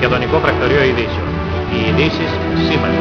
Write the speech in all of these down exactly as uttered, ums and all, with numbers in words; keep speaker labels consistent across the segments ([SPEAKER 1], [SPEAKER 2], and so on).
[SPEAKER 1] Μακεδονικό Πρακτορείο Ειδήσεων. Οι ειδήσεις σήμερα.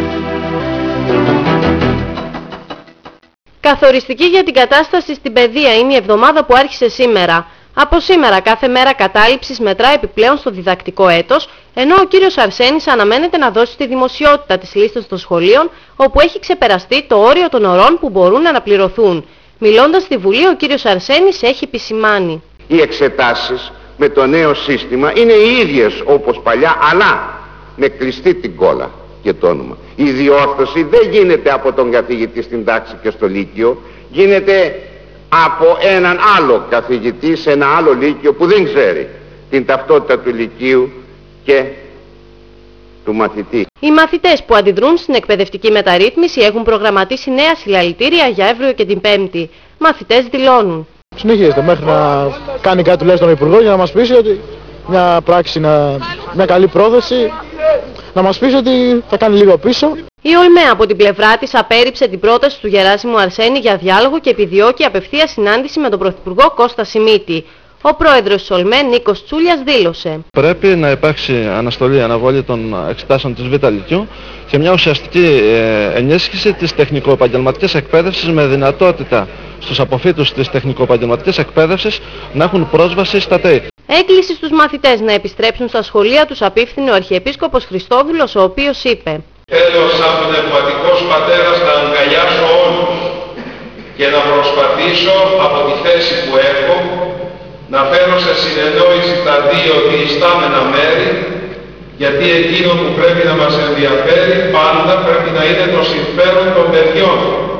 [SPEAKER 2] Καθοριστική για την κατάσταση στην παιδεία είναι η εβδομάδα που άρχισε σήμερα. Από σήμερα κάθε μέρα κατάληψης μετρά επιπλέον στο διδακτικό έτος, ενώ ο κύριος Αρσένης αναμένεται να δώσει τη δημοσιότητα της λίστας των σχολείων, όπου έχει ξεπεραστεί το όριο των ωρών που μπορούν να αναπληρωθούν. Μιλώντας στη Βουλή, ο κύριος Αρσένης έχει επισημάνει:
[SPEAKER 3] οι εξετάσεις με το νέο σύστημα είναι οι ίδιες όπως παλιά, αλλά με κλειστή την κόλλα και το όνομα. Η διόρθωση δεν γίνεται από τον καθηγητή στην τάξη και στο λύκειο, γίνεται από έναν άλλο καθηγητή σε ένα άλλο λύκειο που δεν ξέρει την ταυτότητα του λυκείου και του μαθητή.
[SPEAKER 2] Οι μαθητές που αντιδρούν στην εκπαιδευτική μεταρρύθμιση έχουν προγραμματίσει νέα συλλαλητήρια για αύριο και την Πέμπτη. Μαθητές δηλώνουν:
[SPEAKER 4] συνεχίζεται μέχρι να κάνει κάτι τουλάχιστον ο Υπουργός για να μας πείσει ότι μια πράξη, να, μια καλή πρόθεση, να μας πείσει ότι θα κάνει λίγο πίσω.
[SPEAKER 2] Η ΟΛΜΕ από την πλευρά της απέρριψε την πρόταση του Γεράσιμου Αρσένη για διάλογο και επιδιώκει απευθεία συνάντηση με τον Πρωθυπουργό Κώστα Σιμίτη. Ο πρόεδρος της ΟΛΜΕ, Νίκος Τσούλιας, δήλωσε:
[SPEAKER 5] πρέπει να υπάρξει αναστολή, αναβολή των εξετάσεων της Β' Λυκειού και μια ουσιαστική ε, ενίσχυση της τεχνικο-επαγγελματικής εκπαίδευσης με δυνατότητα στους αποφύτους της τεχνικο-επαγγελματικής εκπαίδευσης να έχουν πρόσβαση στα ΤΕΙΚ.
[SPEAKER 2] Έκκληση στους μαθητές να επιστρέψουν στα σχολεία τους απίφθινε ο Αρχιεπίσκοπος Χριστόδουλος, ο οποίος είπε:
[SPEAKER 6] θέλω σαν πνευματικός πατέρας να αγκαλιάσω όλους και να προσπαθήσω από τη θέση που έχω να φέρω σε συνεννόηση τα δύο διειστάμενα μέρη, γιατί εκείνο που πρέπει να μας ενδιαφέρει πάντα πρέπει να είναι το συμφέρον των παιδιών.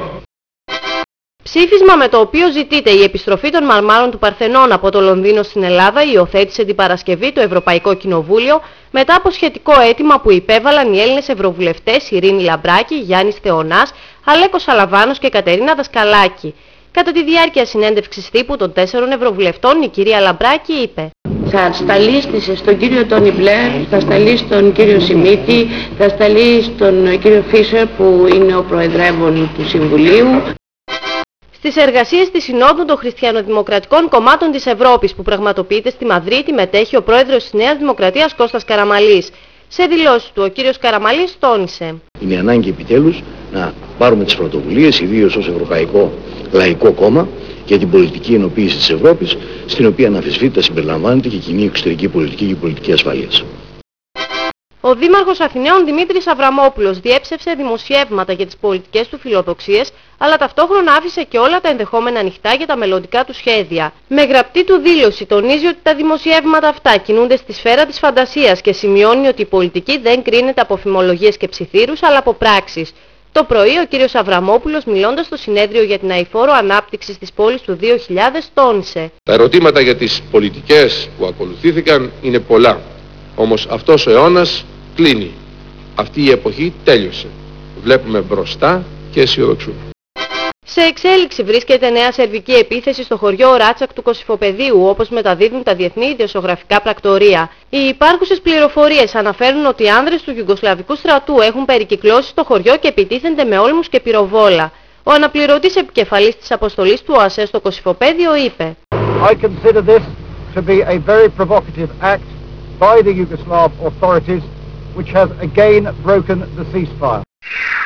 [SPEAKER 2] Ψήφισμα με το οποίο ζητείται η επιστροφή των μαρμάρων του Παρθενών από το Λονδίνο στην Ελλάδα υιοθέτησε την Παρασκευή το Ευρωπαϊκό Κοινοβούλιο μετά από σχετικό αίτημα που υπέβαλαν οι Έλληνες Ευρωβουλευτές Ειρήνη Λαμπράκη, Γιάννης Θεωνάς, Αλέκος Σαλαβάνος και Κατερίνα Δασκαλάκη. Κατά τη διάρκεια συνέντευξης τύπου των τέσσερων Ευρωβουλευτών, η κυρία Λαμπράκη είπε:
[SPEAKER 7] θα σταλεί στον κύριο Τόνι Μπλερ, θα σταλεί στον κύριο Σιμίτη, θα σταλεί στον κύριο Φίσερ που είναι ο προεδρεύων του Συμβουλίου.
[SPEAKER 2] Στις εργασίες της Συνόδου των Χριστιανοδημοκρατικών Κομμάτων της Ευρώπης που πραγματοποιείται στη Μαδρίτη μετέχει ο πρόεδρος της Νέας Δημοκρατίας Κώστας Καραμαλής. Σε δηλώσεις του ο κύριος Καραμαλής τόνισε:
[SPEAKER 8] είναι ανάγκη επιτέλους να πάρουμε τις πρωτοβουλίες, ιδίως ως Ευρωπαϊκό Λαϊκό Κόμμα, για την πολιτική ενοποίηση της Ευρώπης, στην οποία αναμφισβήτητα συμπεριλαμβάνεται και κοινή εξωτερική πολιτική και πολιτική ασφαλείας.
[SPEAKER 2] Ο Δήμαρχος Αθηναίων Δημήτρης Αβραμόπουλος διέψευσε δημοσιεύματα για τις πολιτικές του φιλοδοξίες, αλλά ταυτόχρονα άφησε και όλα τα ενδεχόμενα ανοιχτά για τα μελλοντικά του σχέδια. Με γραπτή του δήλωση τονίζει ότι τα δημοσιεύματα αυτά κινούνται στη σφαίρα της φαντασίας και σημειώνει ότι η πολιτική δεν κρίνεται από φημολογίες και ψιθύρους, αλλά από πράξεις. Το πρωί ο κύριος Αβραμόπουλος, μιλώντας στο συνέδριο για την αειφόρο ανάπτυξη της πόλης του δύο χιλιάδες, τόνισε:
[SPEAKER 9] τα ερωτήματα για τις πολιτικές που ακολουθήθηκαν είναι πολλά. Όμως αυτός ο αιώνας κλείνει. Αυτή η εποχή τέλειωσε. Βλέπουμε μπροστά και αισιοδοξούμε.
[SPEAKER 2] Σε εξέλιξη βρίσκεται νέα σερβική επίθεση στο χωριό Ράτσακ του Κωσυφοπεδίου, όπως μεταδίδουν τα διεθνή ιδιοσιογραφικά πρακτορεία. Οι υπάρχουσες πληροφορίες αναφέρουν ότι οι άνδρες του Ιουγκοσλαβικού στρατού έχουν περικυκλώσει στο χωριό και επιτίθενται με όλμους και πυροβόλα. Ο αναπληρωτής επικεφαλής της αποστολής του ΟΑΣΕ στο Κωσυφοπέδιο είπε:
[SPEAKER 10] I consider this to be a very provocative act by the Yugoslav authorities which have again broken the ceasefire.